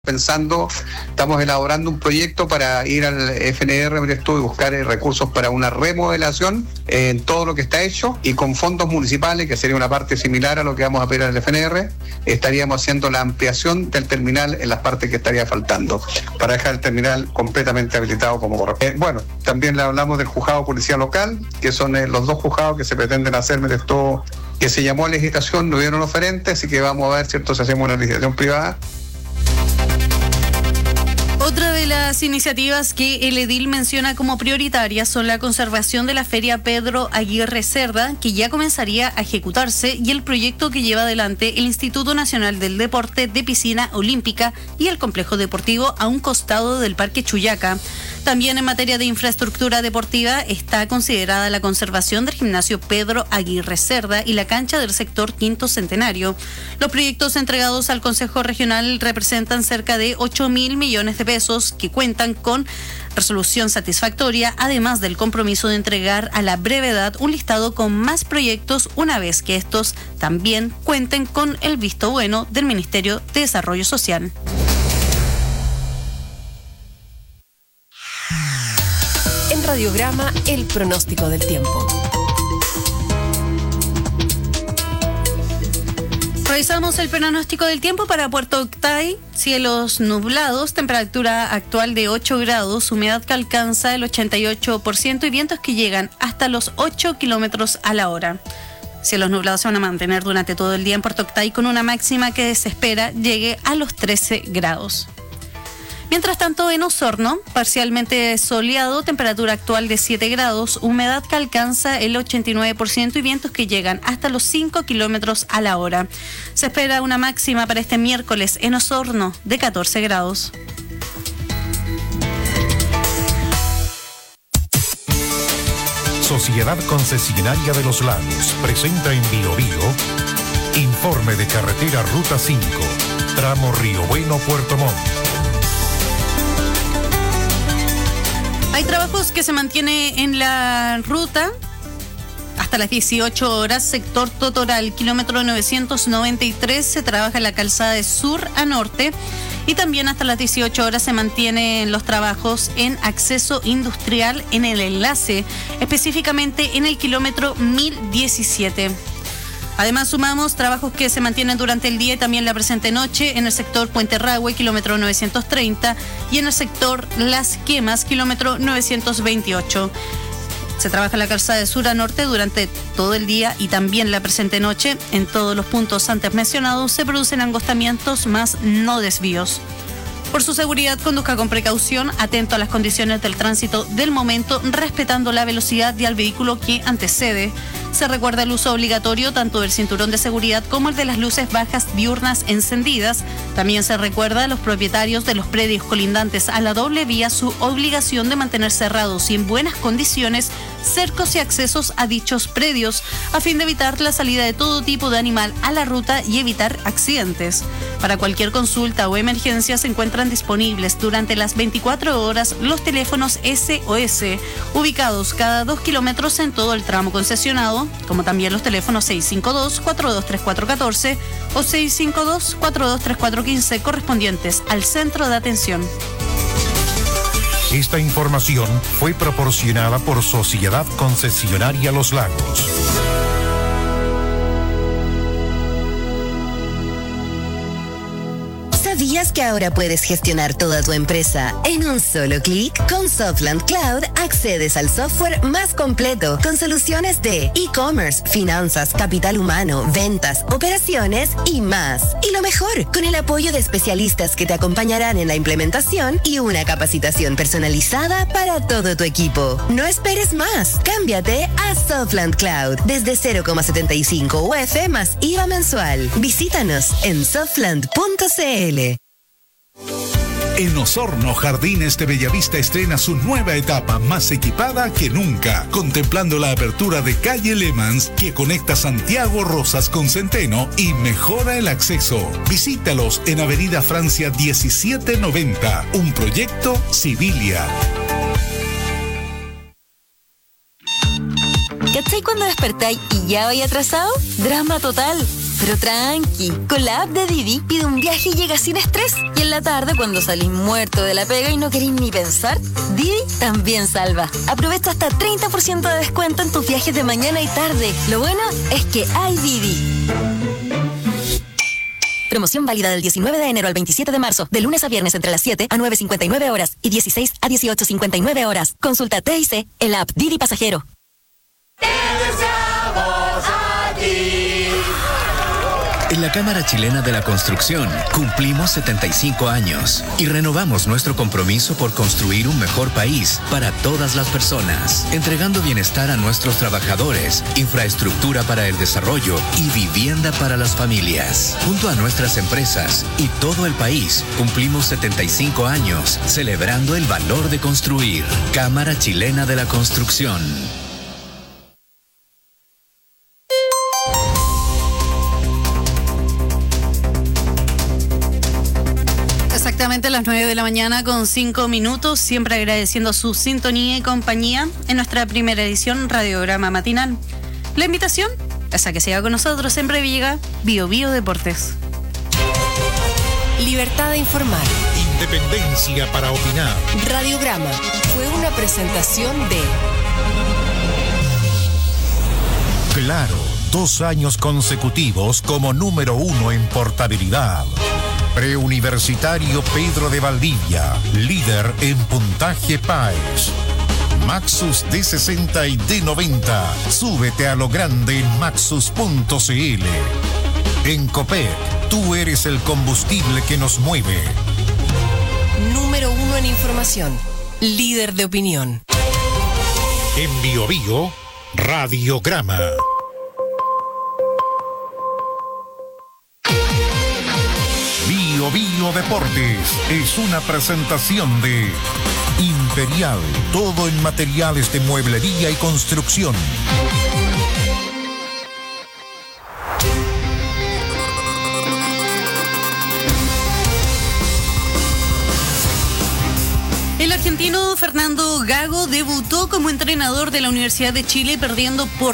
Estamos elaborando un proyecto para ir al FNR y buscar recursos para una remodelación en todo lo que está hecho, y con fondos municipales, que sería una parte similar a lo que vamos a pedir al FNR, estaríamos haciendo la ampliación del terminal en las partes que estaría faltando, para dejar el terminal completamente habilitado como corresponde. También le hablamos del juzgado policía local, que son los dos juzgados que se pretenden hacer, que se llamó a licitación, no hubieron oferentes, así que vamos a ver, ¿cierto?, si hacemos una licitación privada. Otra de las iniciativas que el edil menciona como prioritarias son la conservación de la Feria Pedro Aguirre Cerda, que ya comenzaría a ejecutarse, y el proyecto que lleva adelante el Instituto Nacional del Deporte de Piscina Olímpica y el complejo deportivo a un costado del Parque Chuyaca. También en materia de infraestructura deportiva está considerada la conservación del gimnasio Pedro Aguirre Cerda y la cancha del sector Quinto Centenario. Los proyectos entregados al Consejo Regional representan cerca de 8.000 millones de pesos que cuentan con resolución satisfactoria, además del compromiso de entregar a la brevedad un listado con más proyectos una vez que estos también cuenten con el visto bueno del Ministerio de Desarrollo Social. En Radiograma, el pronóstico del tiempo. Revisamos el pronóstico del tiempo para Puerto Octay. Cielos nublados, temperatura actual de 8 grados, humedad que alcanza el 88% y vientos que llegan hasta los 8 kilómetros a la hora. Cielos nublados se van a mantener durante todo el día en Puerto Octay, con una máxima que se espera llegue a los 13 grados. Mientras tanto, en Osorno, parcialmente soleado, temperatura actual de 7 grados, humedad que alcanza el 89% y vientos que llegan hasta los 5 kilómetros a la hora. Se espera una máxima para este miércoles en Osorno de 14 grados. Sociedad Concesionaria de los Lagos presenta en Bio Bio informe de carretera Ruta 5, tramo Río Bueno, Puerto Montt. Hay trabajos que se mantienen en la ruta hasta las 18 horas, sector Totoral, kilómetro 993, se trabaja en la calzada de sur a norte, y también hasta las 18 horas se mantienen los trabajos en acceso industrial en el enlace, específicamente en el kilómetro 1017. Además, sumamos trabajos que se mantienen durante el día y también la presente noche en el sector Puente Rahue, kilómetro 930, y en el sector Las Quemas, kilómetro 928. Se trabaja la calzada de sur a norte durante todo el día y también la presente noche. En todos los puntos antes mencionados se producen angostamientos más no desvíos. Por su seguridad, conduzca con precaución, atento a las condiciones del tránsito del momento, respetando la velocidad y al vehículo que antecede. Se recuerda el uso obligatorio tanto del cinturón de seguridad como el de las luces bajas diurnas encendidas. También se recuerda a los propietarios de los predios colindantes a la doble vía su obligación de mantener cerrados y en buenas condiciones cercos y accesos a dichos predios, a fin de evitar la salida de todo tipo de animal a la ruta y evitar accidentes. Para cualquier consulta o emergencia se encuentran disponibles durante las 24 horas los teléfonos SOS, ubicados cada 2 kilómetros en todo el tramo concesionado, como también los teléfonos 652-423414 o 652-423415 correspondientes al centro de atención. Esta información fue proporcionada por Sociedad Concesionaria Los Lagos. ¿Sabías que ahora puedes gestionar toda tu empresa en un solo clic? Con Softland Cloud accedes al software más completo con soluciones de e-commerce, finanzas, capital humano, ventas, operaciones y más. Y lo mejor, con el apoyo de especialistas que te acompañarán en la implementación y una capacitación personalizada para todo tu equipo. No esperes más. Cámbiate a Softland Cloud desde 0,75 UF más IVA mensual. Visítanos en softland.cl. En Osorno, Jardines de Bellavista estrena su nueva etapa más equipada que nunca, contemplando la apertura de calle Lemans que conecta Santiago Rosas con Centeno y mejora el acceso. Visítalos en Avenida Francia 1790, un proyecto Civilia. ¿Cachai cuando despertáis y ya vais atrasado? Drama total. Pero tranqui, con la app de Didi pide un viaje y llega sin estrés. Y en la tarde, cuando salís muerto de la pega y no querís ni pensar, Didi también salva. Aprovecha hasta 30% de descuento en tus viajes de mañana y tarde. Lo bueno es que hay Didi. Promoción válida del 19 de enero al 27 de marzo, de lunes a viernes entre las 7 a 9:59 horas y 16 a 18:59 horas. Consulta TIC en la app Didi Pasajero. ¡Te deseamos a ti! En la Cámara Chilena de la Construcción cumplimos 75 años y renovamos nuestro compromiso por construir un mejor país para todas las personas, entregando bienestar a nuestros trabajadores, infraestructura para el desarrollo y vivienda para las familias. Junto a nuestras empresas y todo el país, cumplimos 75 años celebrando el valor de construir. Cámara Chilena de la Construcción. Exactamente a las 9 de la mañana con 5 minutos, siempre agradeciendo su sintonía y compañía en nuestra primera edición Radiograma Matinal. La invitación es a que siga con nosotros en Previga Bio Deportes. Libertad de informar. Independencia para opinar. Radiograma fue una presentación de Claro, 2 años consecutivos como número 1 en portabilidad. Preuniversitario Pedro de Valdivia, líder en puntaje PAES. Maxus D60 y D90. Súbete a lo grande en maxus.cl. En Copec, tú eres el combustible que nos mueve. Número 1 en información. Líder de opinión. En Bio Bio, Radiograma. Bio Deportes es una presentación de Imperial, todo en materiales de mueblería y construcción. El argentino Fernando Gago debutó como entrenador de la Universidad de Chile perdiendo por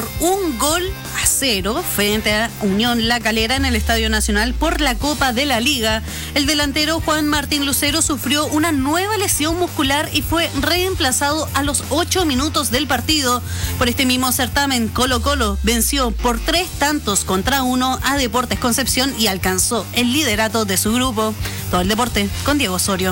1-0 frente a Unión La Calera en el Estadio Nacional por la Copa de la Liga. El delantero Juan Martín Lucero sufrió una nueva lesión muscular y fue reemplazado a los 8 minutos del partido. Por este mismo certamen, Colo-Colo venció por 3-1 a Deportes Concepción y alcanzó el liderato de su grupo. Todo el deporte con Diego Osorio.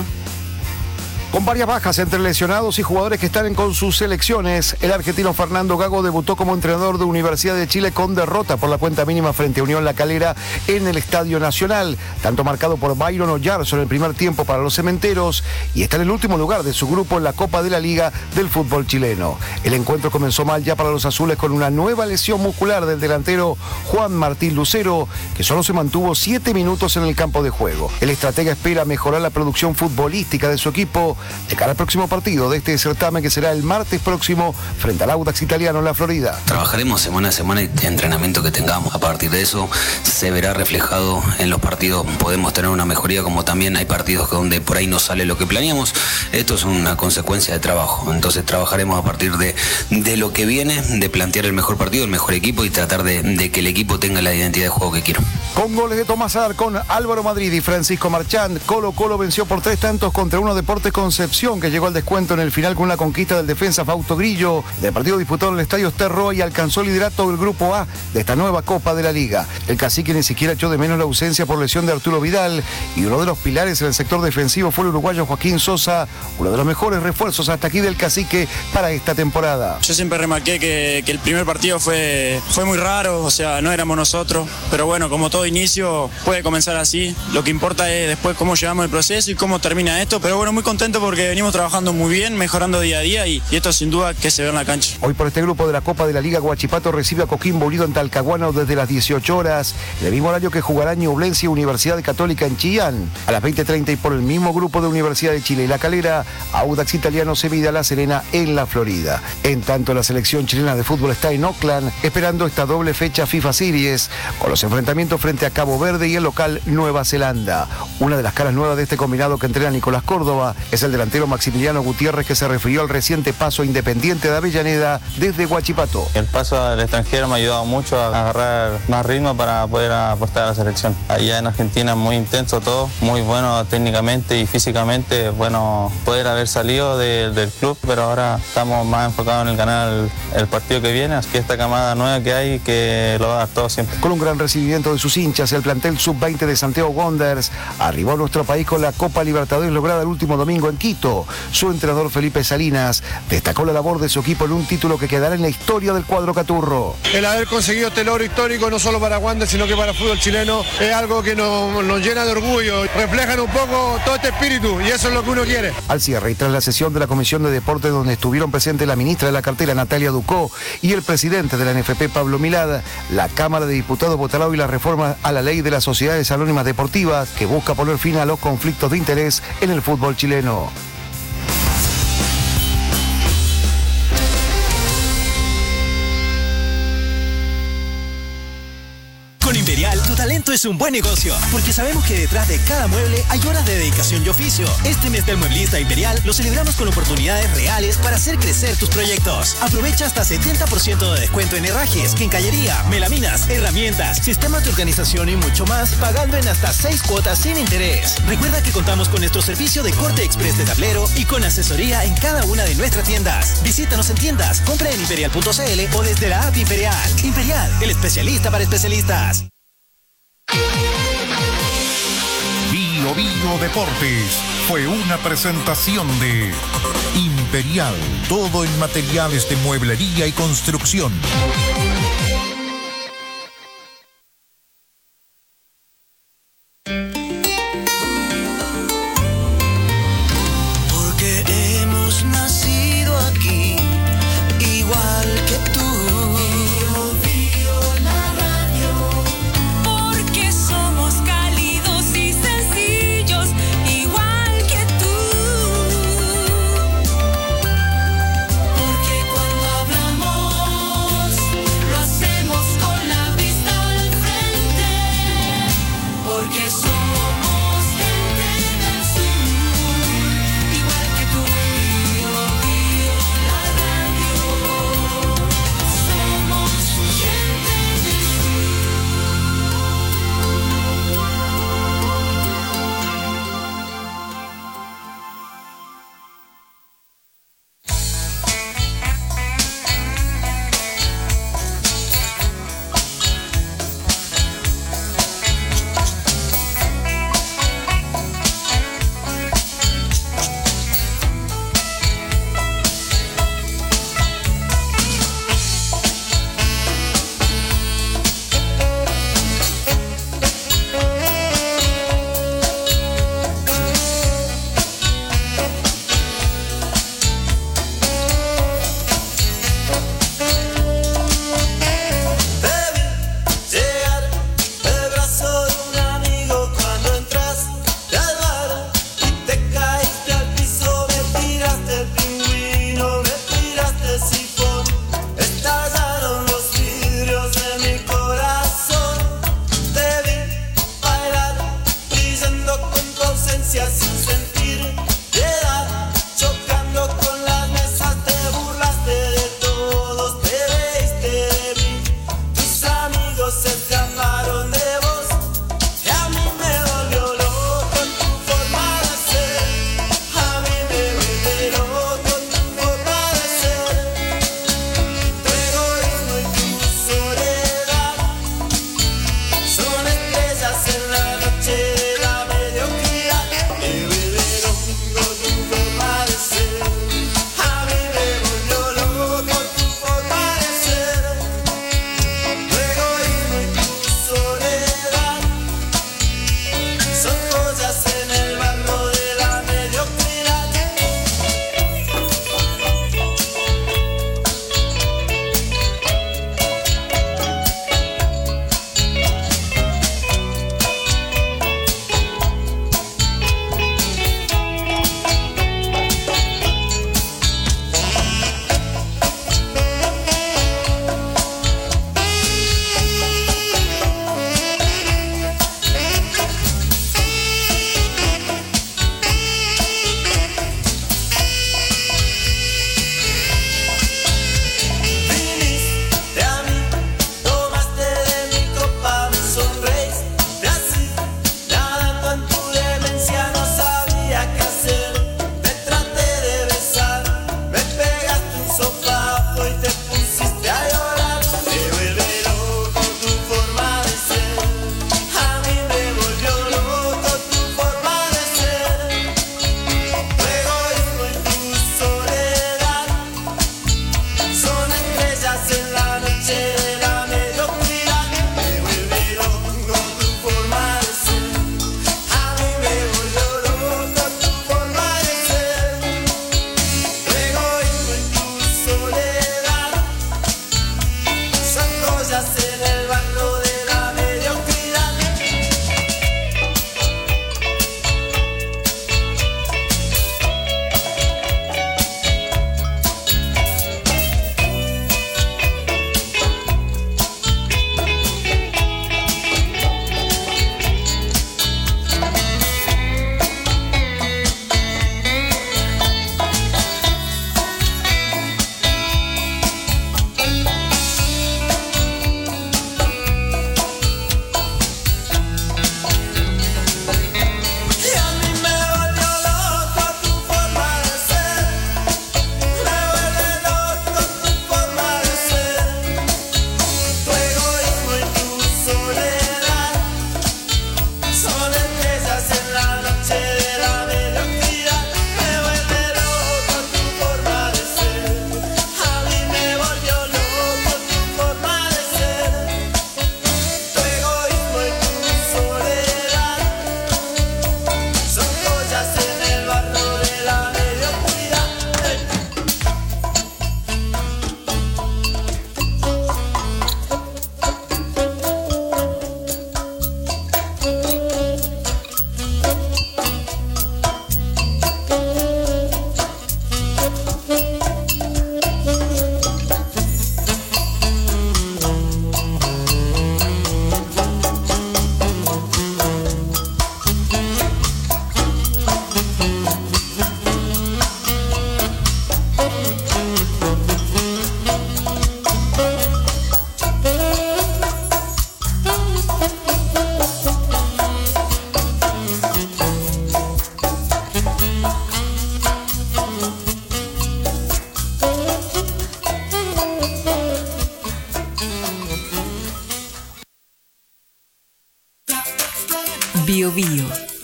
Con varias bajas entre lesionados y jugadores que están con sus selecciones, el argentino Fernando Gago debutó como entrenador de Universidad de Chile con derrota por la cuenta mínima frente a Unión La Calera en el Estadio Nacional, tanto marcado por Byron Oyarzo en el primer tiempo para los cementeros y está en el último lugar de su grupo en la Copa de la Liga del fútbol chileno. El encuentro comenzó mal ya para los azules con una nueva lesión muscular del delantero Juan Martín Lucero, que solo se mantuvo 7 minutos en el campo de juego. El estratega espera mejorar la producción futbolística de su equipo de cara al próximo partido de este certamen que será el martes próximo frente al Audax Italiano en la Florida. Trabajaremos semana a semana el entrenamiento que tengamos. A partir de eso se verá reflejado en los partidos. Podemos tener una mejoría, como también hay partidos donde por ahí no sale lo que planeamos. Esto es una consecuencia de trabajo. Entonces trabajaremos a partir de lo que viene, de plantear el mejor partido, el mejor equipo y tratar de que el equipo tenga la identidad de juego que quiero. Con goles de Tomás Alarcón, Álvaro Madrid y Francisco Marchán, Colo-Colo venció por 3-1 Deportes Concepción, que llegó al descuento en el final con una conquista del defensa Fausto Grillo. El partido disputado en el Estadio Esterro y alcanzó el liderato del Grupo A de esta nueva Copa de la Liga. El cacique ni siquiera echó de menos la ausencia por lesión de Arturo Vidal y uno de los pilares en el sector defensivo fue el uruguayo Joaquín Sosa, uno de los mejores refuerzos hasta aquí del cacique para esta temporada. Yo siempre remarqué que el primer partido fue muy raro, o sea, no éramos nosotros, pero bueno, como todo inicio puede comenzar así. Lo que importa es después cómo llevamos el proceso y cómo termina esto, pero bueno, muy contento porque venimos trabajando muy bien, mejorando día a día y esto sin duda que se ve en la cancha. Hoy por este grupo de la Copa de la Liga, Huachipato recibe a Coquimbo Unido en Talcahuano desde las 18 horas, en el mismo horario que jugará Ñublense y Universidad Católica en Chillán. A las 20:30 y por el mismo grupo de Universidad de Chile y La Calera, Audax Italiano se mide a La Serena en la Florida. En tanto, la selección chilena de fútbol está en Oakland, esperando esta doble fecha FIFA Series, con los enfrentamientos frente a Cabo Verde y el local Nueva Zelanda. Una de las caras nuevas de este combinado que entrena Nicolás Córdoba es el delantero Maximiliano Gutiérrez, que se refirió al reciente paso a Independiente de Avellaneda desde Huachipato. El paso al extranjero me ha ayudado mucho a agarrar más ritmo para poder aportar a la selección. Allá en Argentina es muy intenso todo, muy bueno técnicamente y físicamente, bueno poder haber salido del club, pero ahora estamos más enfocados en ganar el partido que viene, así que esta camada nueva que hay, que lo va a dar todo siempre. Con un gran recibimiento de sus hinchas, el plantel sub-20 de Santiago Wanderers arribó a nuestro país con la Copa Libertadores lograda el último domingo en Quito. Su entrenador Felipe Salinas destacó la labor de su equipo en un título que quedará en la historia del cuadro caturro. El haber conseguido este logro histórico no solo para Wanderers, sino que para el fútbol chileno, es algo que nos llena de orgullo. Reflejan un poco todo este espíritu y eso es lo que uno quiere. Al cierre y tras la sesión de la Comisión de Deportes, donde estuvieron presentes la ministra de la cartera Natalia Ducó y el presidente de la NFP Pablo Milad, la Cámara de Diputados votará hoy la reforma a la ley de las sociedades anónimas deportivas que busca poner fin a los conflictos de interés en el fútbol chileno. Con Imperial, tu talento es un buen negocio, porque sabemos que detrás de cada mueble hay horas de dedicación y oficio. Este mes del mueblista Imperial lo celebramos con oportunidades reales para hacer crecer tus proyectos. Aprovecha hasta 70% de descuento en herrajes, quincallería, melaminas, herramientas, sistemas de organización y mucho más, pagando en hasta 6 cuotas sin interés. Recuerda que contamos con nuestro servicio de corte express de tablero y con asesoría en cada una de nuestras tiendas. Visítanos en tiendas, compra en imperial.cl o desde la app Imperial. Imperial, el especialista para especialistas. Bio Bio Deportes fue una presentación de Imperial, todo en materiales de mueblería y construcción. Porque hemos nacido aquí, igual que tú.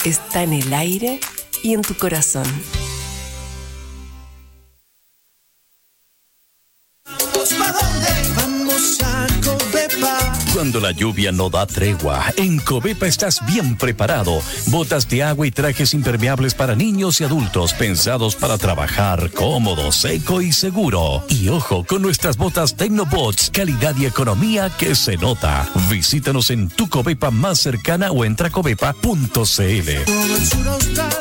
está en el aire y en tu corazón. Vamos a Covepa. Cuando la lluvia no da tregua, en Covepa estás bien preparado. Botas de agua y trajes impermeables para niños y adultos, pensados para trabajar cómodo, seco y seguro. Y ojo, con nuestras botas Tecnobots, calidad y economía que se nota. Visítanos en tu Covepa más cercana o entra a covepa.cl. Todo el sur austral.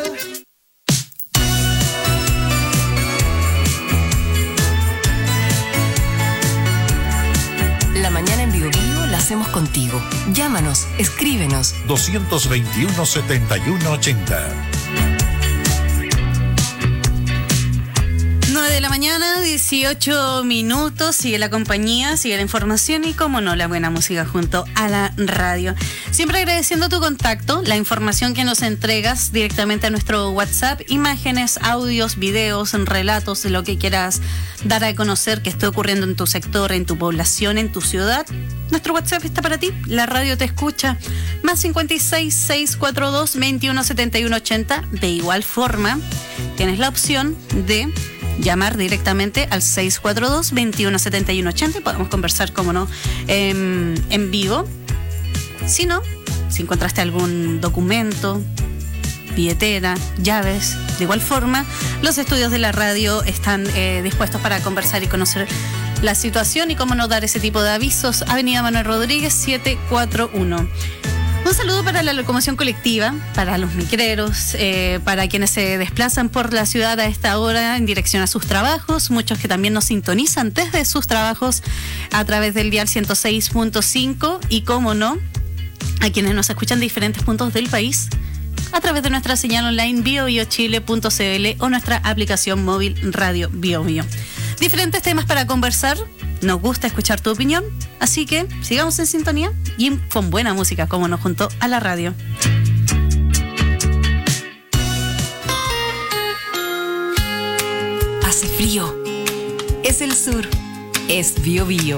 La mañana en Bio Bio la hacemos contigo. Llámanos, escríbenos. 221-7180. 9 de la mañana, 18 minutos. Sigue la compañía, sigue la información y, como no, la buena música junto a la radio. Siempre agradeciendo tu contacto, la información que nos entregas directamente a nuestro WhatsApp, imágenes, audios, videos, relatos de lo que quieras dar a conocer que esté ocurriendo en tu sector, en tu población, en tu ciudad. Nuestro WhatsApp está para ti, la radio te escucha. Más 56-642-217180. De igual forma, tienes la opción de llamar directamente al 642-217180 y podemos conversar, como no, en vivo. Si no, si encontraste algún documento, billetera, llaves, de igual forma, los estudios de la radio están dispuestos para conversar y conocer la situación y cómo no dar ese tipo de avisos. Avenida Manuel Rodríguez 741. Un saludo para la locomoción colectiva, para los micreros, para quienes se desplazan por la ciudad a esta hora en dirección a sus trabajos, muchos que también nos sintonizan desde sus trabajos a través del dial 106.5 y, cómo no, a quienes nos escuchan de diferentes puntos del país a través de nuestra señal online biobiochile.cl o nuestra aplicación móvil Radio BioBio. Diferentes temas para conversar. Nos gusta escuchar tu opinión, así que sigamos en sintonía y con buena música, como nos juntó a la radio. Hace frío. Es el sur. Es Bio Bio.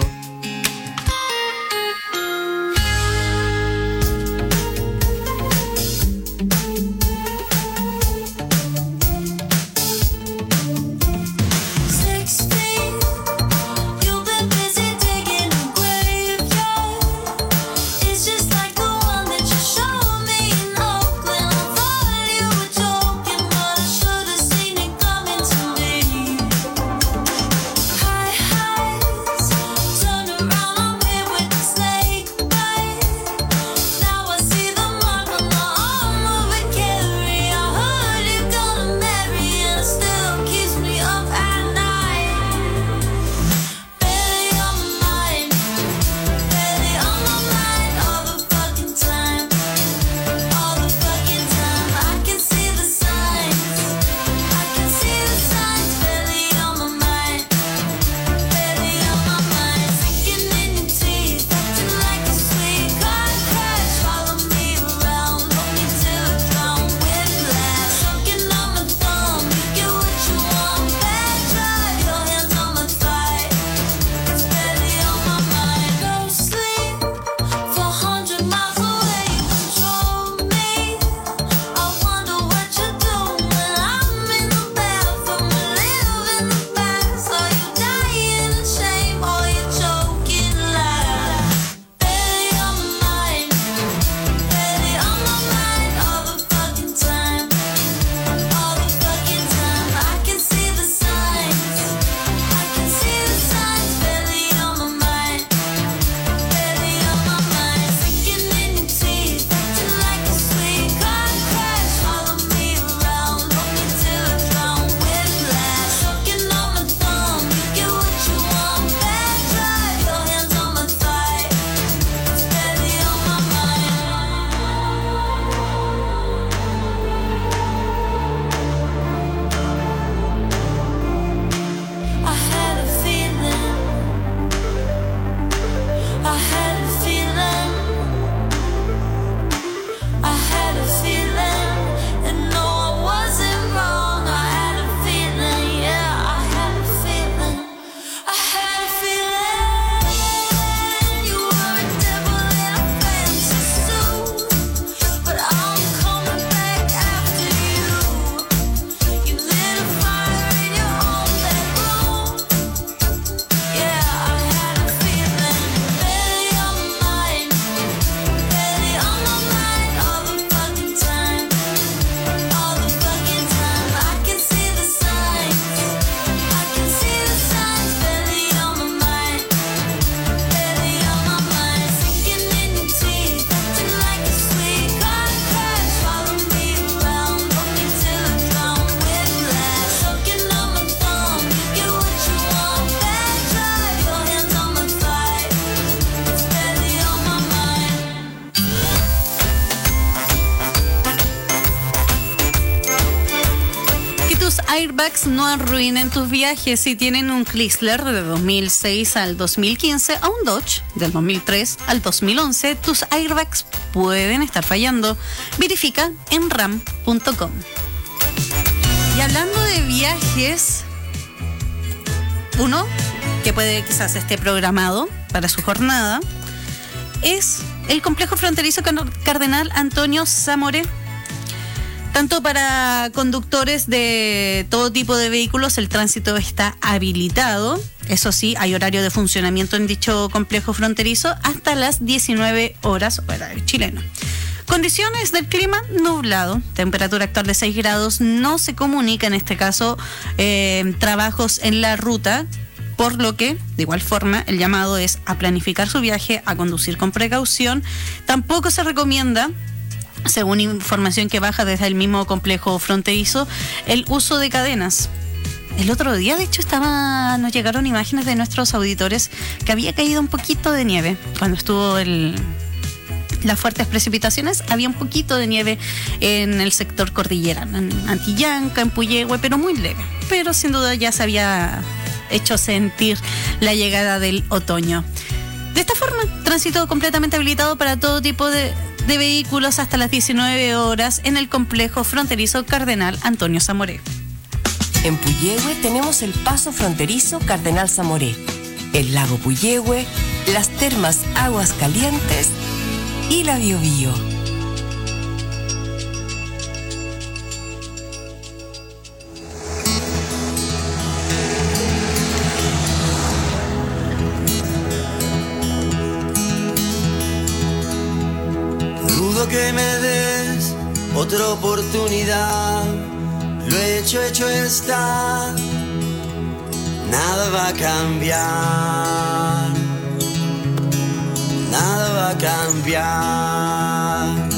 Turn tus airbags no arruinen tus viajes. Si tienen un Chrysler de 2006 al 2015 o un Dodge del 2003 al 2011, tus airbags pueden estar fallando. Verifica en ram.com. Y hablando de viajes, uno que puede quizás esté programado para su jornada es el complejo fronterizo Cardenal Antonio Zamoré. Tanto para conductores de todo tipo de vehículos, el tránsito está habilitado. Eso sí, hay horario de funcionamiento en dicho complejo fronterizo hasta las 19 horas, horario chileno. Condiciones del clima, nublado. Temperatura actual de 6 grados. No se comunica en este caso trabajos en la ruta, por lo que, de igual forma, el llamado es a planificar su viaje, a conducir con precaución. Tampoco se recomienda, según información que baja desde el mismo complejo fronterizo, el uso de cadenas. El otro día, de hecho, nos llegaron imágenes de nuestros auditores que había caído un poquito de nieve. Cuando estuvo las fuertes precipitaciones, había un poquito de nieve en el sector cordillera, en Antillanca, en Puyehue, pero muy leve. Pero sin duda ya se había hecho sentir la llegada del otoño. De esta forma, tránsito completamente habilitado para todo tipo de vehículos hasta las 19 horas en el complejo fronterizo Cardenal Antonio Zamoré. En Puyehue tenemos el paso fronterizo Cardenal Zamoré, el lago Puyehue, las termas Aguas Calientes y la Biobío. Dudo que me des otra oportunidad. Lo hecho está. Nada va a cambiar. Nada va a cambiar.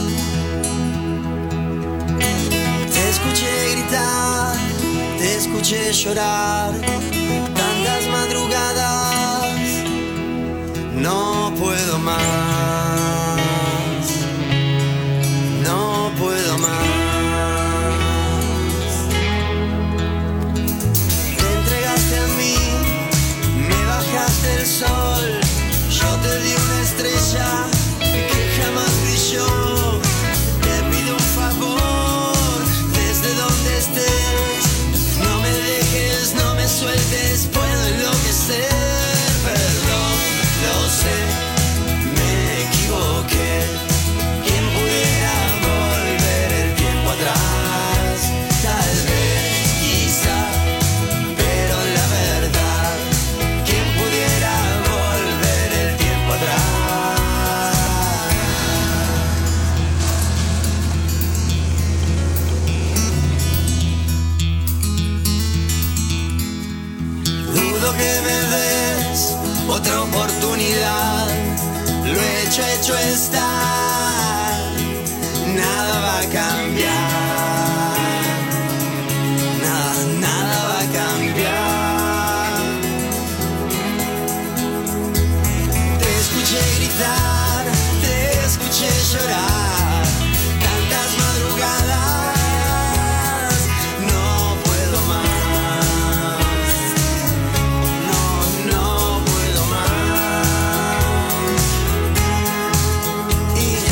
Te escuché gritar, te escuché llorar. Tantas madrugadas, no puedo más. No puedo más. Te entregaste a mí, me bajaste el sol. Yo te di una estrella que jamás brilló. Te pido un favor, desde donde estés, no me dejes, no me sueltes, puedo enloquecer. Perdón, lo sé, me equivoqué. ¿Quién pudiera volver el tiempo atrás? Tal vez, quizá, pero la verdad, ¿quién pudiera volver el tiempo atrás? Dudo que me des otra oportunidad. Lo hecho está. Nada va a cambiar. Nada va a cambiar. Te escuché gritar, te escuché llorar. Tantas madrugadas, no puedo más. No puedo más. Y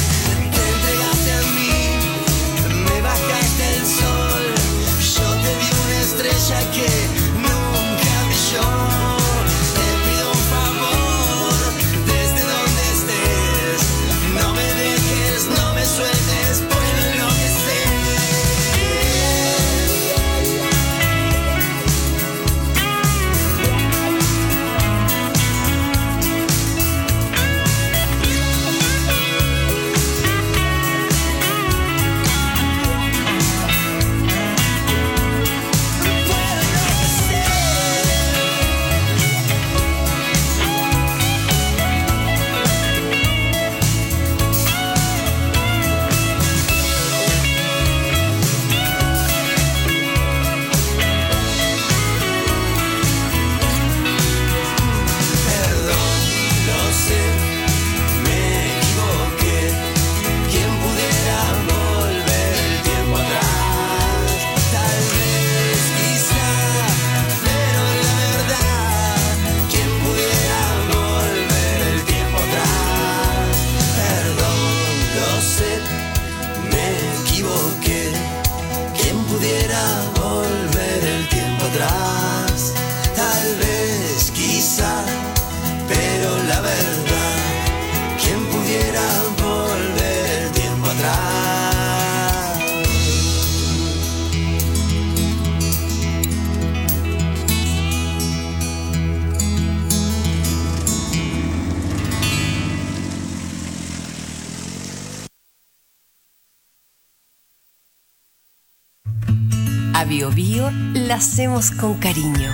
A Bio Bio la hacemos con cariño.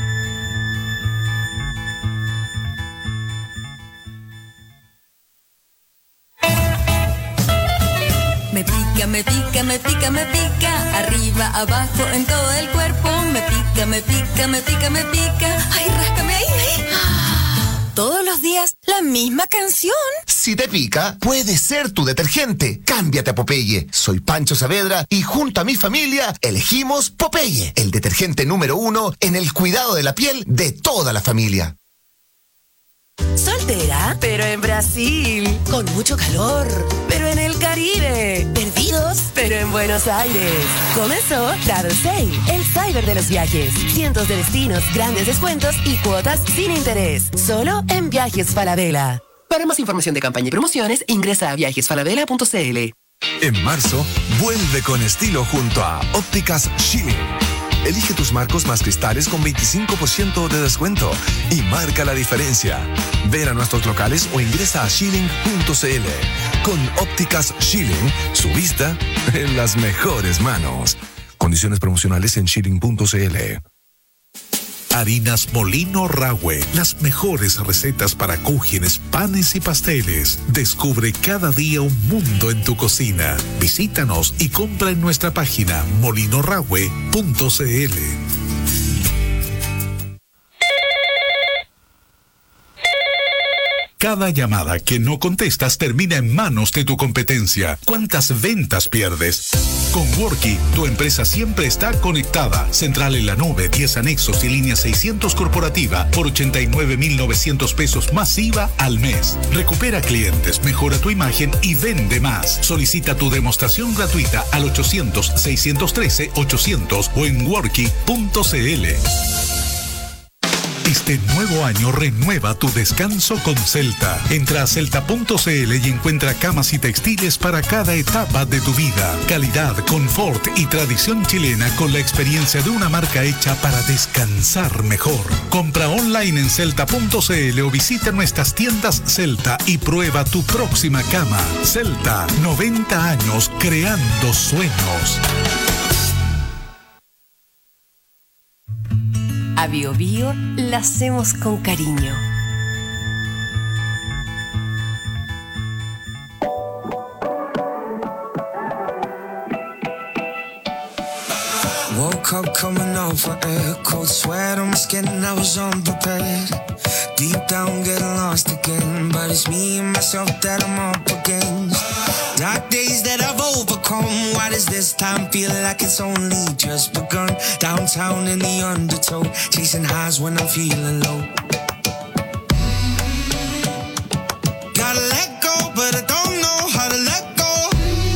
Me pica, me pica, me pica, me pica. Arriba, abajo, en todo el cuerpo. Me pica, me pica, me pica, me pica. Ay, ráscame ahí, ahí. Todos los días, la misma canción. Si te pica, puede ser tu detergente. Cámbiate a Popeye. Soy Pancho Saavedra y junto a mi familia elegimos Popeye, el detergente número 1 en el cuidado de la piel de toda la familia. Soltera, pero en Brasil. Con mucho calor, pero en el Caribe. Perdidos, pero en Buenos Aires. Comenzó Travel Sale, el cyber de los viajes. Cientos de destinos, grandes descuentos y cuotas sin interés. Solo en Viajes Falabella. Para más información de campaña y promociones, ingresa a viajesfalabella.cl. En marzo, vuelve con estilo junto a Ópticas Schilling. Elige tus marcos más cristales con 25% de descuento y marca la diferencia. Ven a nuestros locales o ingresa a Schilling.cl. Con Ópticas Schilling, su vista en las mejores manos. Condiciones promocionales en Schilling.cl. Harinas Molino Rahue, las mejores recetas para cúgenes, panes y pasteles. Descubre cada día un mundo en tu cocina. Visítanos y compra en nuestra página molinorahue.cl. Cada llamada que no contestas termina en manos de tu competencia. ¿Cuántas ventas pierdes? Con Worky, tu empresa siempre está conectada. Central en la nube, 10 anexos y línea 600 corporativa por 89.900 pesos más IVA al mes. Recupera clientes, mejora tu imagen y vende más. Solicita tu demostración gratuita al 800-613-800 o en worky.cl. Este nuevo año renueva tu descanso con Celta. Entra a celta.cl y encuentra camas y textiles para cada etapa de tu vida. Calidad, confort y tradición chilena con la experiencia de una marca hecha para descansar mejor. Compra online en celta.cl o visita nuestras tiendas Celta y prueba tu próxima cama. Celta, 90 años creando sueños. A Bio Bio la hacemos con cariño. Woke up coming off an air, cold sweat on my skin, I was unprepared. Deep down getting lost again, but it's me and myself that I'm up against. Dark days that I've overcome, why does this time feel like it's only just begun? Downtown in the undertow, chasing highs when I'm feeling low. Gotta let go, but I don't know how to let go.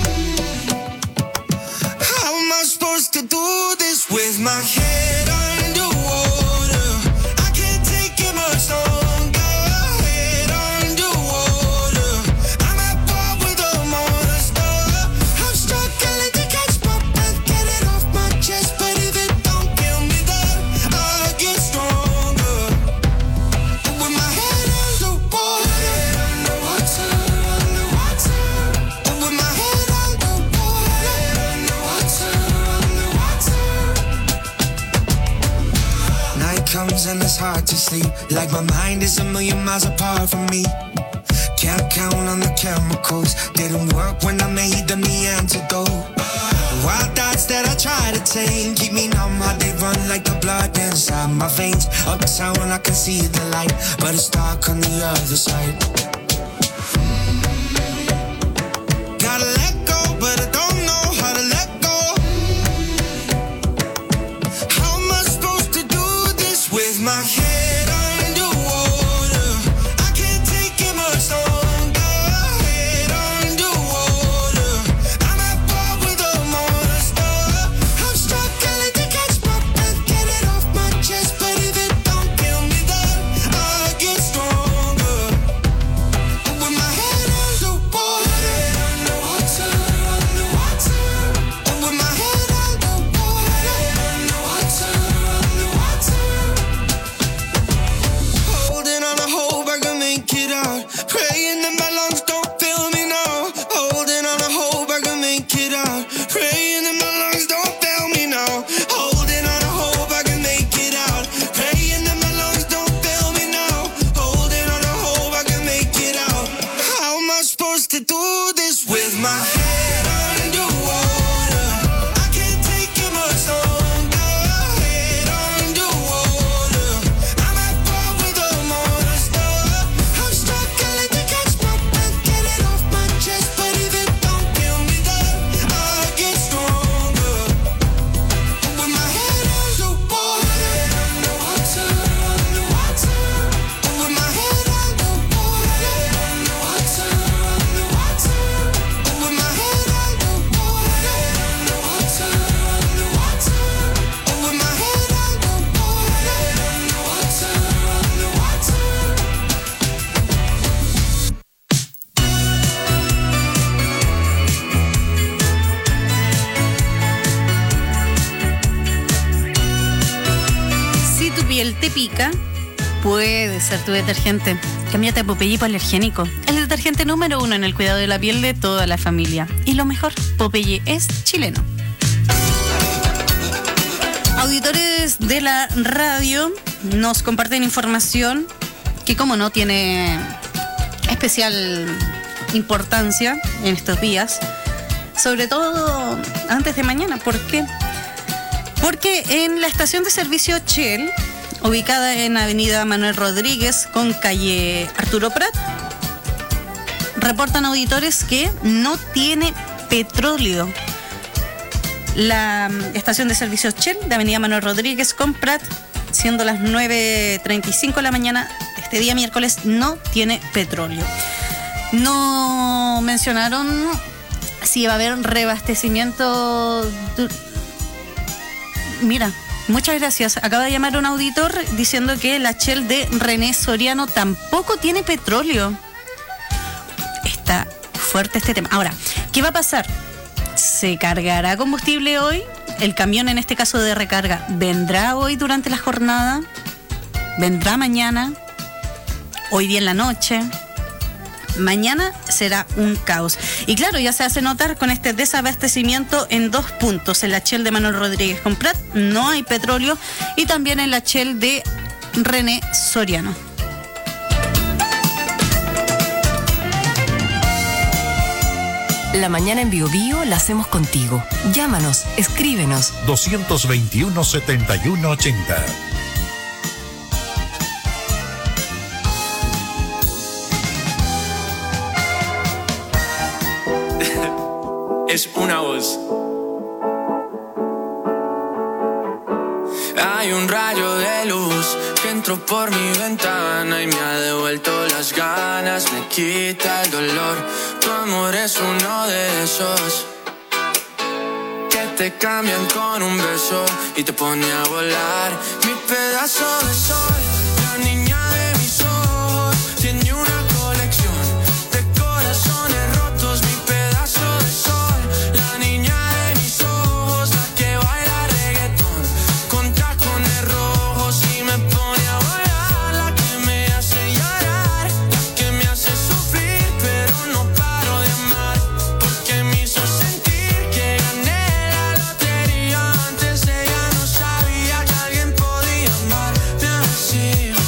How am I supposed to do this with my head underwater? I can't take it much longer. Head underwater, I'm at war with a monster. I'm struggling to catch my breath, get it off my chest, but if it don't kill me, then I get stronger. With my head underwater, underwater, underwater. With my head underwater, underwater, underwater. Night comes and it's hard to sleep, like my mind is a million miles apart from me. Can't count on the chemicals, didn't work when I made them the antidote. Wild thoughts that I try to tame keep me numb, how they run like the blood inside my veins. Uptown I can see the light, but it's dark on the other side. Gotta let go, but I don't know how to let go. How am I supposed to do this with my head underwater? I can't take it much longer. Head underwater, I'm at war with a monster. I'm struggling to catch my breath, get it off my chest, but if it don't kill me, then I get stronger. With my head underwater, underwater, underwater. With my head underwater, underwater, underwater. piel te pica, puede ser tu detergente. Cámbiate a Popeye hipoalergénico, el detergente número 1 en el cuidado de la piel de toda la familia. Y lo mejor, Popeye es chileno. Auditores de la radio nos comparten información que, como no, tiene especial importancia en estos días, sobre todo antes de mañana. ¿Por qué? Porque en la estación de servicio Shell, ubicada en Avenida Manuel Rodríguez con calle Arturo Prat, reportan auditores que no tiene petróleo. La estación de servicio Shell de Avenida Manuel Rodríguez con Prat, siendo las 9:35 de la mañana de este día miércoles, no tiene petróleo. No mencionaron si va a haber reabastecimiento. Mira, muchas gracias. Acaba de llamar un auditor diciendo que la Shell de René Soriano tampoco tiene petróleo. Está fuerte este tema. Ahora, ¿qué va a pasar? ¿Se cargará combustible hoy? El camión, en este caso de recarga, ¿vendrá hoy durante la jornada? ¿Vendrá mañana? ¿Hoy día en la noche? Mañana será un caos. Y claro, ya se hace notar con este desabastecimiento en 2 puntos. En la Shell de Manuel Rodríguez con Prat no hay petróleo, y también en la Shell de René Soriano. La mañana en Bio Bio la hacemos contigo. Llámanos, escríbenos. 221-7180. Es una voz. Hay un rayo de luz que entró por mi ventana y me ha devuelto las ganas, me quita el dolor. Tu amor es uno de esos que te cambian con un beso y te pone a volar. Mi pedazo de sol, la niña de mis ojos, tiene una colección de corazones rotos. Mi pedazo de sol, la niña de mis ojos, la que baila reggaetón con tacones rojos y me pone a volar. La que me hace llorar, la que me hace sufrir, pero no paro de amar, porque me hizo sentir que gané la lotería. Antes ella no sabía que alguien podía amarme así.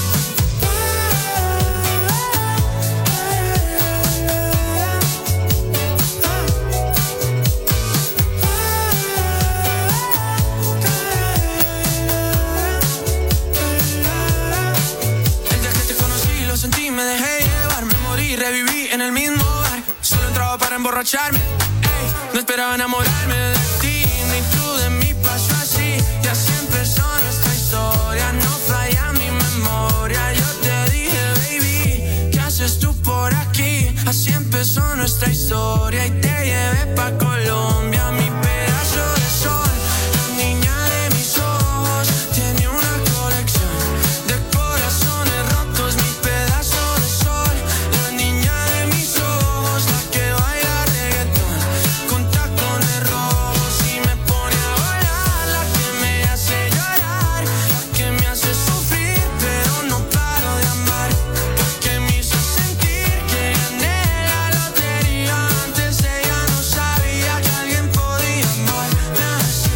El día que te conocí lo sentí, me dejé llevar, me morí, reviví en el mismo bar. Solo entraba para emborracharme, ey, no esperaba enamorarme de ti, ni tú de mí. Pasó así y así empezó nuestra historia. No falla mi memoria. Yo te dije, baby, ¿qué haces tú por aquí? Así empezó nuestra historia y te llevé pa' Colombia. Mi pedazo de sol, la niña de mis ojos, tiene una colección de corazones rotos. Mi pedazo de sol, la niña de mis ojos, la que baila reggaetón con tacones rojos y me pone a volar. La que me hace llorar, la que me hace sufrir, pero no paro de amar, porque me hizo sentir que gané la lotería. Antes ella no sabía que alguien podía amarme así.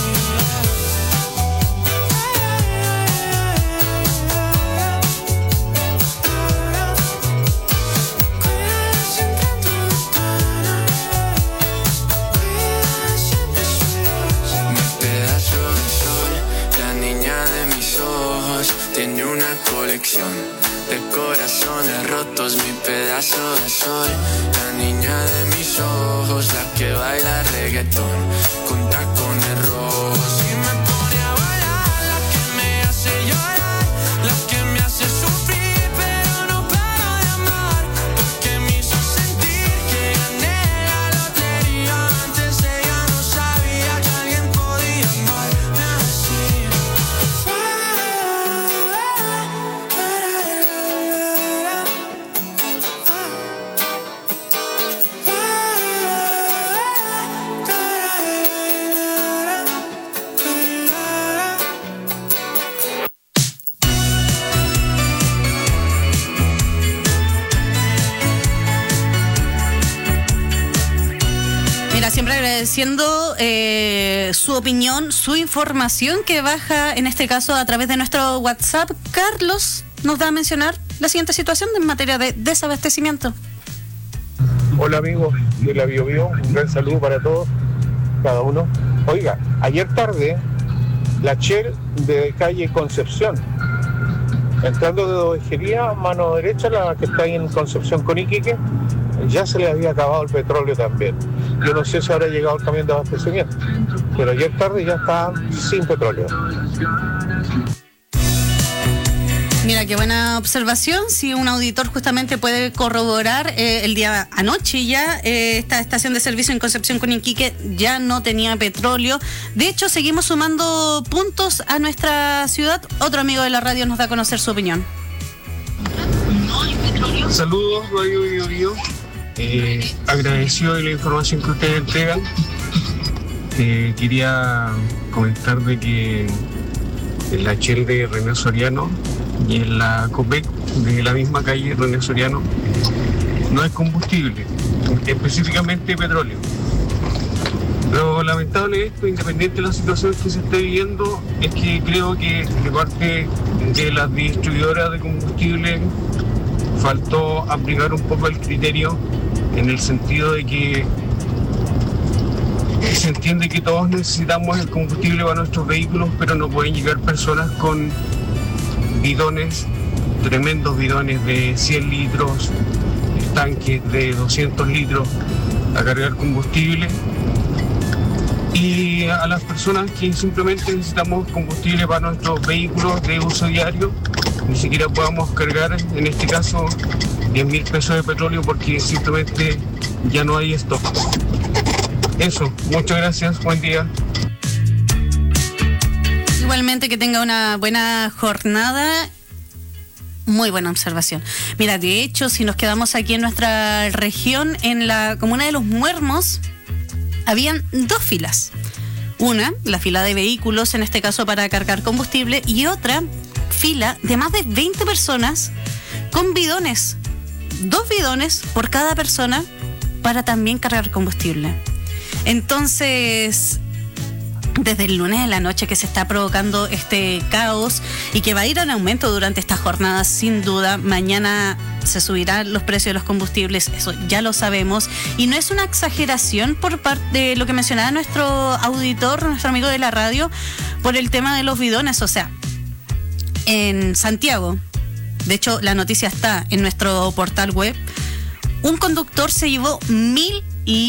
Mi pedazo de sol, la niña de mis ojos, tiene una colección de corazones rotos. Mi pedazo de sol, la niña de mis ojos, la que baila reggaetón con tacones rojos y me pone a volar. La que me hace llorar, la que me hace sufrir, pero no paro de amar, porque me hizo sentir que gané la lotería. Antes ella no sabía que alguien podía amarme así. agradeciendo su opinión, su información que baja en este caso a través de nuestro WhatsApp. Carlos nos da a mencionar la siguiente situación en materia de desabastecimiento. Hola amigos de la BioBio, un gran saludo para todos, cada uno. Oiga, ayer tarde, la Shell de calle Concepción, entrando de Ovejería, mano derecha, la que está ahí en Concepción con Iquique, ya se le había acabado el petróleo también. Yo no sé si habrá llegado el camión de abastecimiento, pero ayer tarde ya está sin petróleo. Mira, qué buena observación. Si un auditor justamente puede corroborar, el día anoche ya esta estación de servicio en Concepción con Iquique ya no tenía petróleo. De hecho, seguimos sumando puntos a nuestra ciudad. Otro amigo de la radio nos da a conocer su opinión. Saludos, Radio BioBio. Agradecido de la información que ustedes entregan. Quería comentar de que en la Shell de René Soriano y en la Copec de la misma calle René Soriano no es combustible, específicamente petróleo. Lo lamentable de esto, independiente de la situación que se esté viviendo, es que creo que de parte de las distribuidoras de combustible faltó aplicar un poco el criterio, en el sentido de que se entiende que todos necesitamos el combustible para nuestros vehículos, pero no pueden llegar personas con bidones, tremendos bidones de 100 litros, tanques de 200 litros a cargar combustible. Y a las personas que simplemente necesitamos combustible para nuestros vehículos de uso diario, ni siquiera podamos cargar, en este caso, 10.000 pesos de petróleo porque simplemente ya no hay stock. Eso, muchas gracias, buen día. Igualmente, que tenga una buena jornada. Muy buena observación. Mira, de hecho, si nos quedamos aquí en nuestra región, en la comuna de Los Muermos, habían dos filas. Una, la fila de vehículos, en este caso para cargar combustible, y otra fila de más de 20 personas con bidones. 2 bidones por cada persona para también cargar combustible. Entonces, desde el lunes en la noche que se está provocando este caos y que va a ir en aumento durante esta jornada, sin duda. Mañana se subirán los precios de los combustibles, eso ya lo sabemos, y no es una exageración por parte de lo que mencionaba nuestro auditor, nuestro amigo de la radio, por el tema de los bidones. O sea, en Santiago, de hecho la noticia está en nuestro portal web, un conductor se llevó 1.000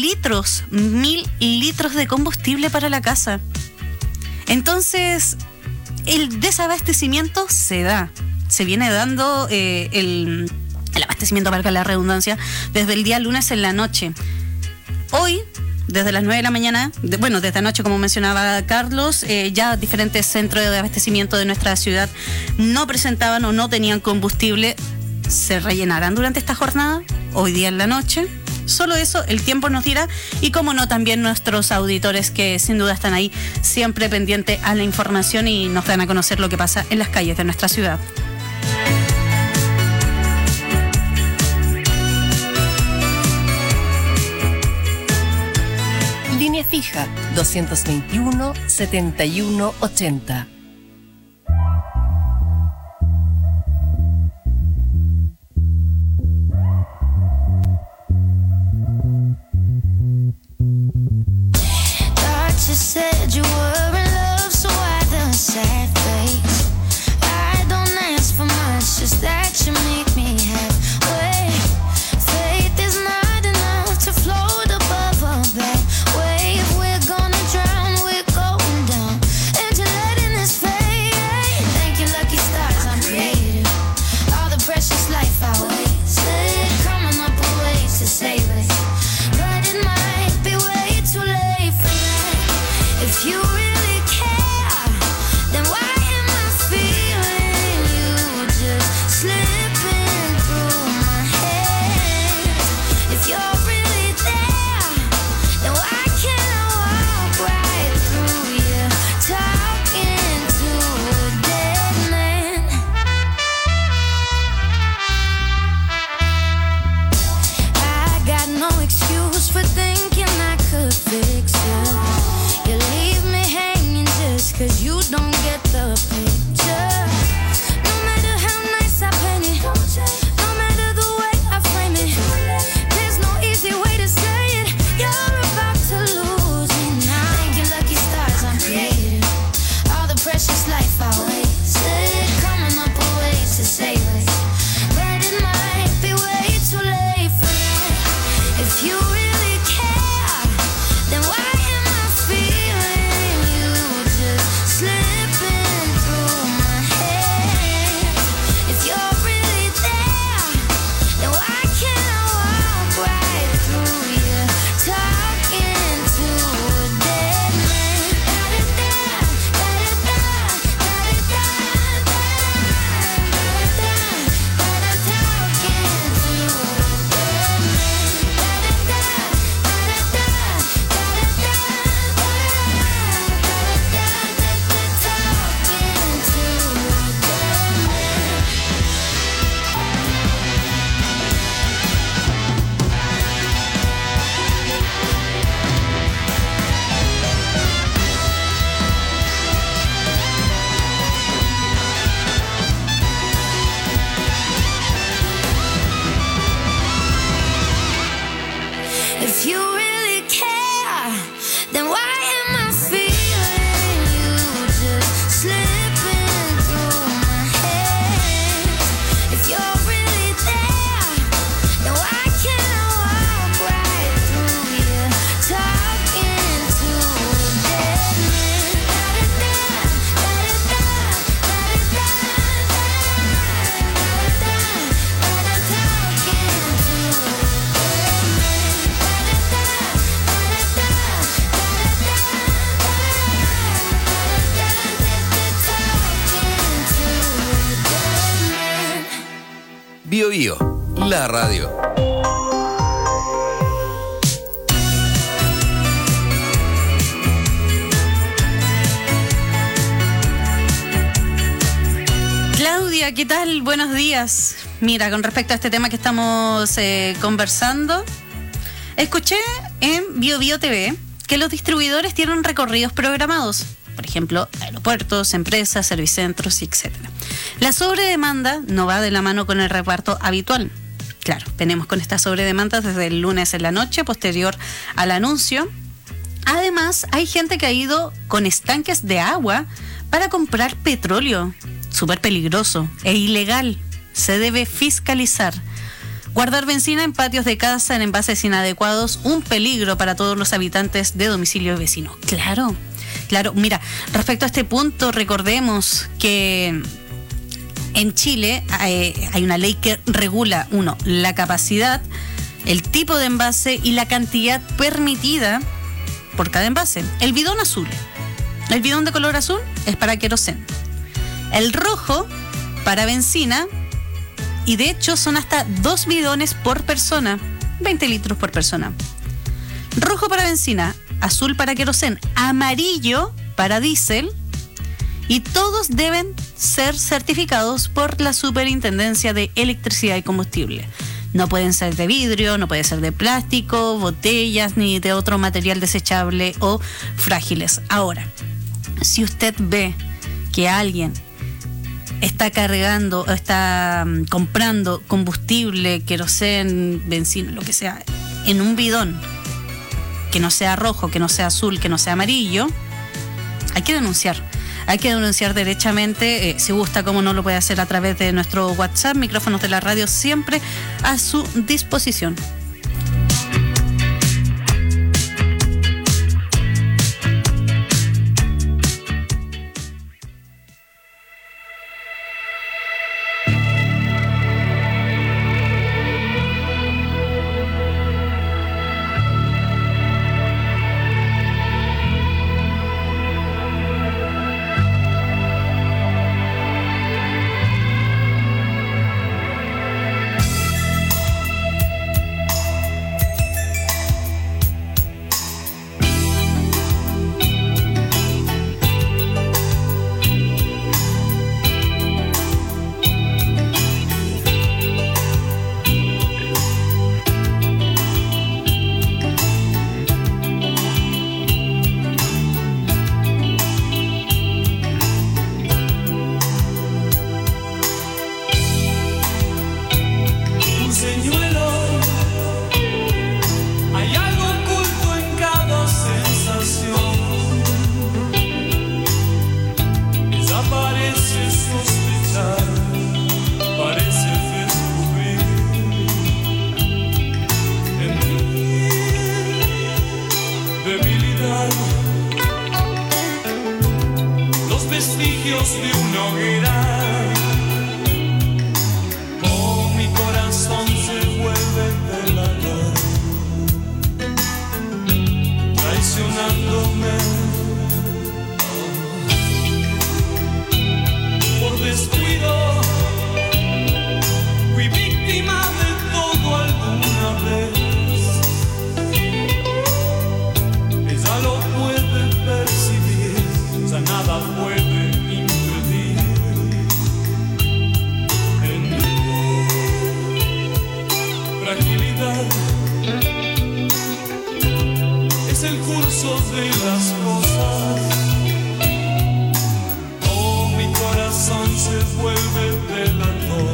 litros de combustible para la casa. Entonces, el desabastecimiento se viene dando el abastecimiento, valga la redundancia, desde el día lunes en la noche. Hoy, desde las 9 de la mañana, desde anoche, como mencionaba Carlos, ya diferentes centros de abastecimiento de nuestra ciudad no presentaban o no tenían combustible. ¿Se rellenarán durante esta jornada? Hoy día en la noche. Solo eso, el tiempo nos dirá, y como no, también nuestros auditores que sin duda están ahí siempre pendientes a la información y nos dan a conocer lo que pasa en las calles de nuestra ciudad. Línea fija 221-7180. You said you were in love, so why the sad face? I don't ask for much, just that you make me halfway. Faith is not enough to float above a bad wave. We're gonna drown, we're going down, and you're letting this don't get the picture. No matter how nice I paint it, no matter the way I frame it, there's no easy way to say it. You're about to lose me now. Thank you, lucky stars, I'm creative. All the precious life I wasted, coming up with ways to save it. But it might be way too late for that. If you really care, then why am I feeling you just slipping through my hands? If you're really there, then why can't I walk right through you, talking to a dead man? If you really care, then why am I feeling you just slipping through my hands? If you're really there, then why can't I walk right through you, talking to a dead man? Bio Bio, la radio. Claudia, ¿qué tal? Buenos días. Mira, con respecto a este tema que estamos conversando, escuché en Bio Bio TV que los distribuidores tienen recorridos programados. Por ejemplo, aeropuertos, empresas, servicentros, etc. La sobredemanda no va de la mano con el reparto habitual. Claro, tenemos con esta sobredemanda desde el lunes en la noche, posterior al anuncio. Además, hay gente que ha ido con estanques de agua para comprar petróleo. Súper peligroso e ilegal. Se debe fiscalizar. Guardar benzina en patios de casa en envases inadecuados, un peligro para todos los habitantes de domicilio vecino. Claro. Claro, mira, respecto a este punto, recordemos que en Chile hay una ley que regula, uno, la capacidad, el tipo de envase y la cantidad permitida por cada envase. El bidón azul, el bidón de color azul es para queroseno. El rojo para benzina, y de hecho son hasta 2 bidones por persona, 20 litros por persona. Rojo para benzina, azul para queroseno, amarillo para diésel, y todos deben ser certificados por la Superintendencia de Electricidad y Combustible. No pueden ser de vidrio, no puede ser de plástico, botellas, ni de otro material desechable o frágiles. Ahora, si usted ve que alguien está cargando, está comprando combustible, queroseno, benzina, lo que sea, en un bidón que no sea rojo, que no sea azul, que no sea amarillo, hay que denunciar. Hay que denunciar derechamente. Si gusta, como no, lo puede hacer a través de nuestro WhatsApp, micrófonos de la radio siempre a su disposición. de una hoguera. Oh, mi corazón se vuelve velador, traicionándome. Por descuido fui víctima de todo alguna vez. Ella lo puede percibir, ya nada puede impedir en mi fragilidad. Es el curso de las cosas. Oh, mi corazón se vuelve velador,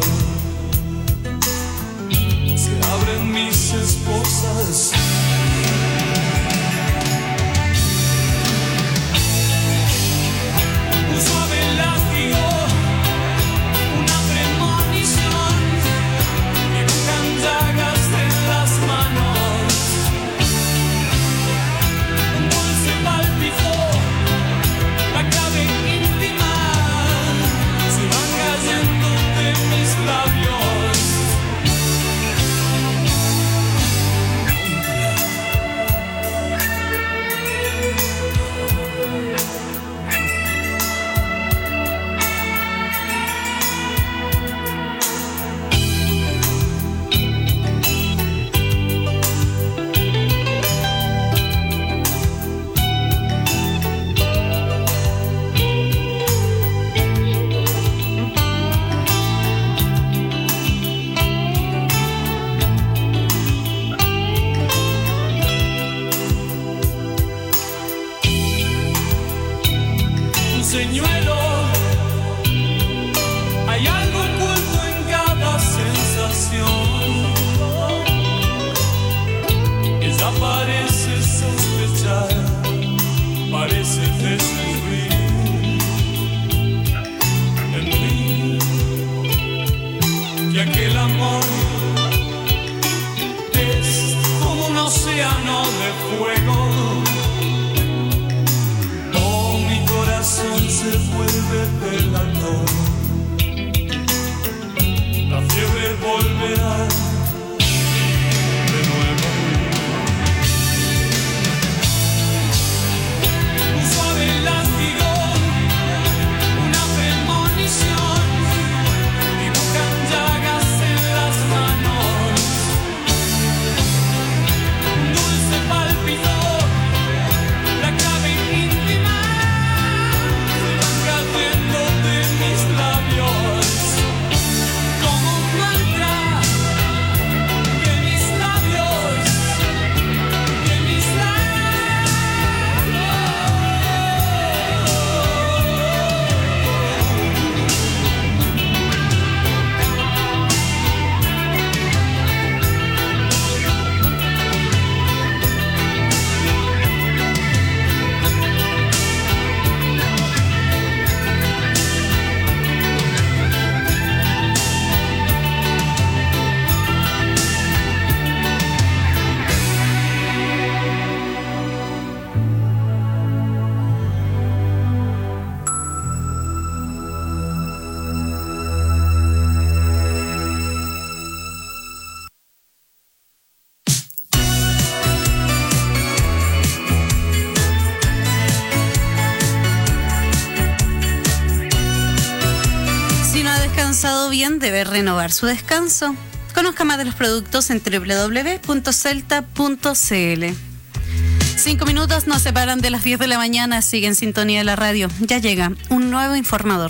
se abren mis esposas. Un suave látigo, una premonición, dibujan llagas en las manos. Un dulce pálpito, la clave íntima, se van cayendo de mis labios. Un señuelo, hay algo oculto en cada sensación. Ella parece sospechar, parece descubrir en mí que aquel amor es como un océano de fuego. Oh, mi corazón se vuelve velador, la fiebre volverá de nuevo. Un suave látigo, una premonición, dibujan llagas en las manos. Un dulce pálpito, la clave íntima, se van cayendo de mis labios. Como un mantra, que mis labios, que mis Si no ha descansado bien, debe renovar su descanso. Conozca más de los productos en www.celta.cl. 5 minutos nos separan de las 10 de la mañana. Sigue en sintonía de la radio. Ya llega un nuevo informador.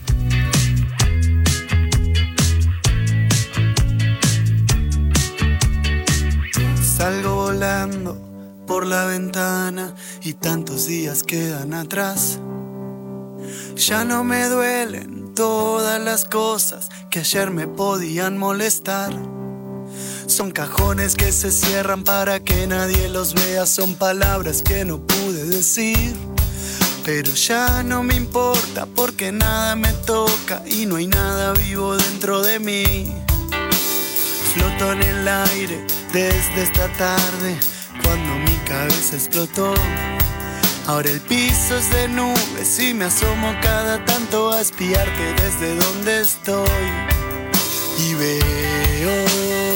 Salgo volando por la ventana y tantos días quedan atrás. Ya no me duelen todas las cosas que ayer me podían molestar. Son cajones que se cierran para que nadie los vea. Son palabras que no pude decir, pero ya no me importa porque nada me toca y no hay nada vivo dentro de mí. Floto en el aire desde esta tarde cuando mi cabeza explotó. Ahora el piso es de nubes y me asomo cada tanto a espiarte desde donde estoy. Y veo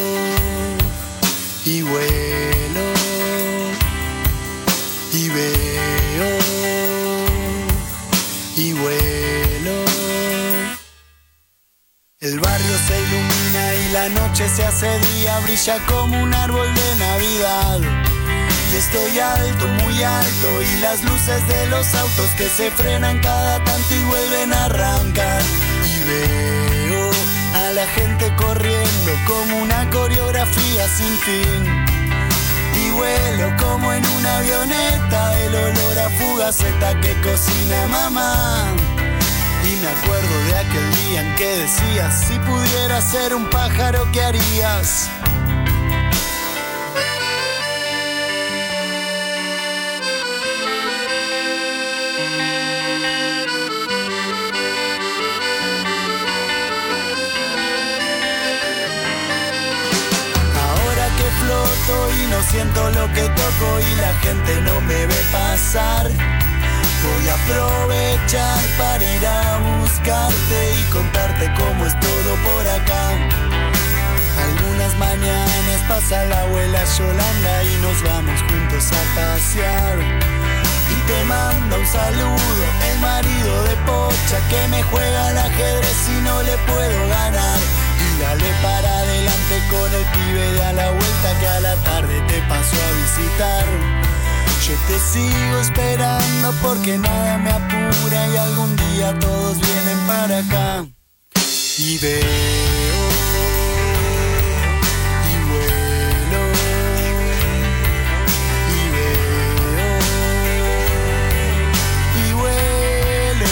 y huelo y veo y huelo. El barrio se ilumina y la noche se hace día, brilla como un árbol de Navidad. Y estoy alto, muy alto, y las luces de los autos que se frenan cada tanto y vuelven a arrancar. Y veo a la gente corriendo como una coreografía sin fin. Y vuelo como en una avioneta, el olor a fugaceta que cocina mamá. Y me acuerdo de aquel día en que decías, si pudieras ser un pájaro, ¿qué harías? Ahora que floto y no siento lo que toco y la gente no me ve pasar, voy a aprovechar para ir a buscarte y contarte cómo es todo por acá. Algunas mañanas pasa la abuela Yolanda y nos vamos juntos a pasear. Y te manda un saludo el marido de Pocha que me juega al ajedrez y no le puedo ganar. Y dale para adelante con el pibe de a la vuelta que a la tarde te paso a visitar. Yo te sigo esperando porque nada me apura y algún día todos vienen para acá. Y veo y vuelo y veo y vuelo.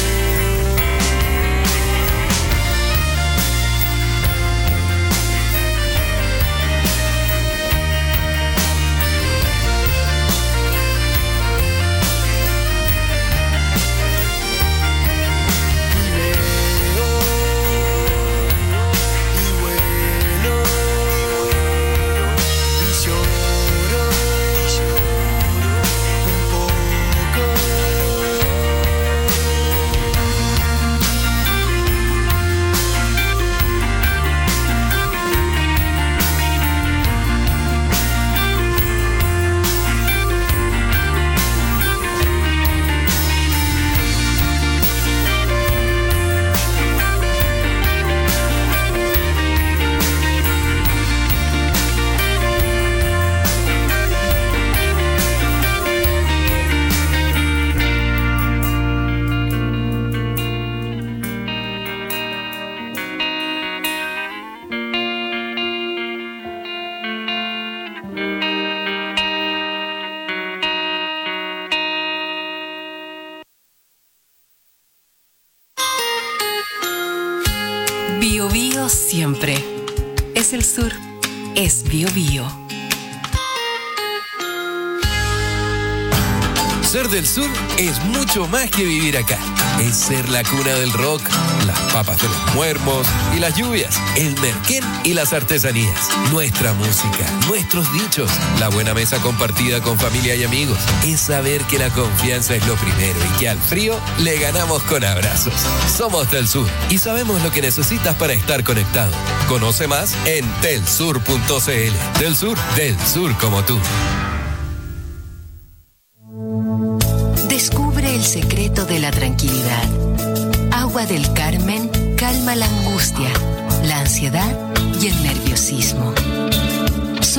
Bio Bio siempre. Es el sur. Es Bio Bio. Ser del sur es mucho más que vivir acá. Es ser la cuna del rock, las papas de los muermos y las lluvias, el merquén y las artesanías, nuestra música, nuestros dichos, la buena mesa compartida con familia y amigos. Es saber que la confianza es lo primero y que al frío le ganamos con abrazos. Somos del sur y sabemos lo que necesitas para estar conectado. Conoce más en telsur.cl. Del sur como tú. Descubre el secreto de la tranquilidad. Agua del Carmen calma la angustia, la ansiedad